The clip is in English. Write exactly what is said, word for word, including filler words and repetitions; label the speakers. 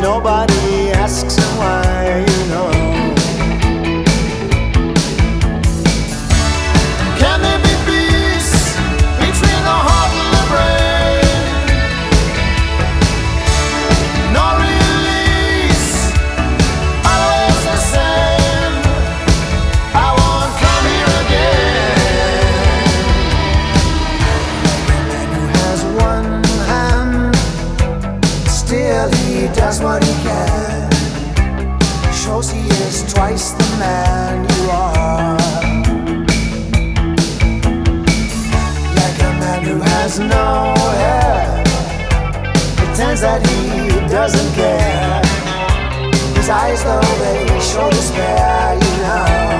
Speaker 1: nobody asks him why, you know. Can there be peace between the heart and the brain? No release, always the same. I won't come here again. A man who has one hand, still he does what he can. Shows he is twice the man you are. Like a man who has no hair, pretends that he doesn't care. His eyes though they show despair, you know.